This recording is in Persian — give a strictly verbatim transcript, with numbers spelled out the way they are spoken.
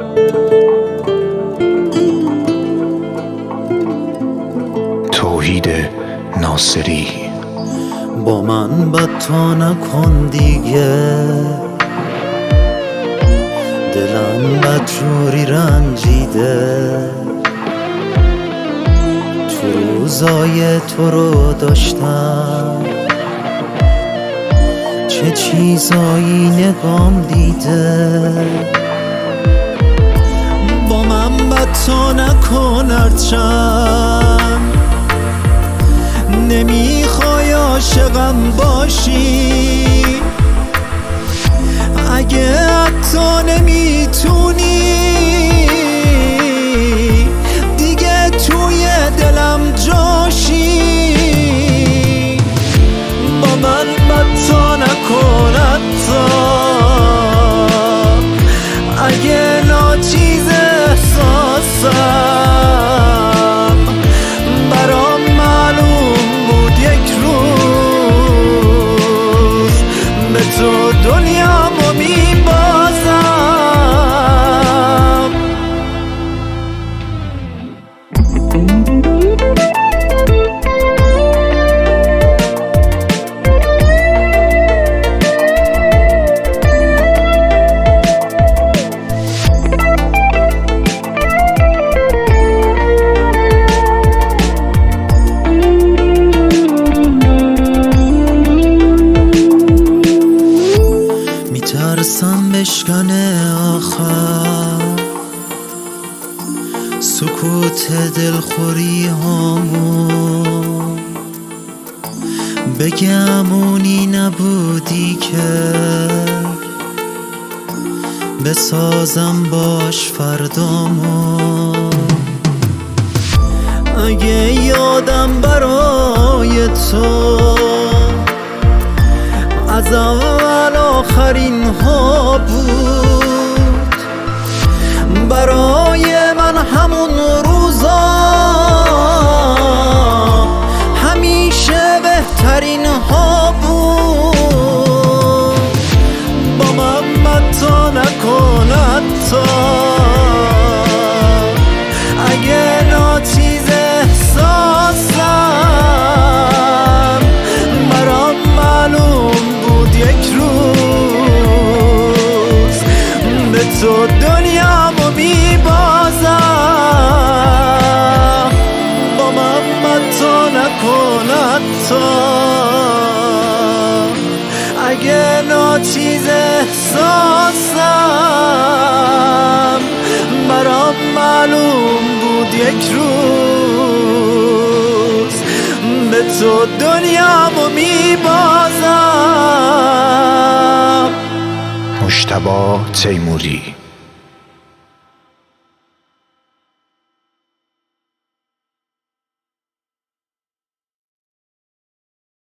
توحید ناصری. با من بد تا نکن دیگه، دلم بدجوری رنجیده. تو روزای تو رو داشتم، چه چیزایی نگام دیده. با من بد تا نکن هرچند نمیخوای عاشقم باشی. اگه حتی نمیتونی دیگه توی دلم جاشی. با من بد تا نکن حتی اگه ناچیز احساسم. برام معلوم بود یک روز به تو دنیامو میبازم. میترسم بشکنه آخر سکوت دلخوری هامون، بگم اونی نبودی که بسازم باش فردامون. اگه یادم برای تو از اول آخرین ها بود، برای من همون روزا همیشه بهترین ها بود. با من بد تا نکن حتی اگه ناچیز احساسم. برام معلوم یک روز به تو دنیامو میبازم. با من بد تا نکن حتی اگه ناچیز احساسم. برام معلوم بود یک روز به تو دنیامو میبازم. مجتبی تیموری.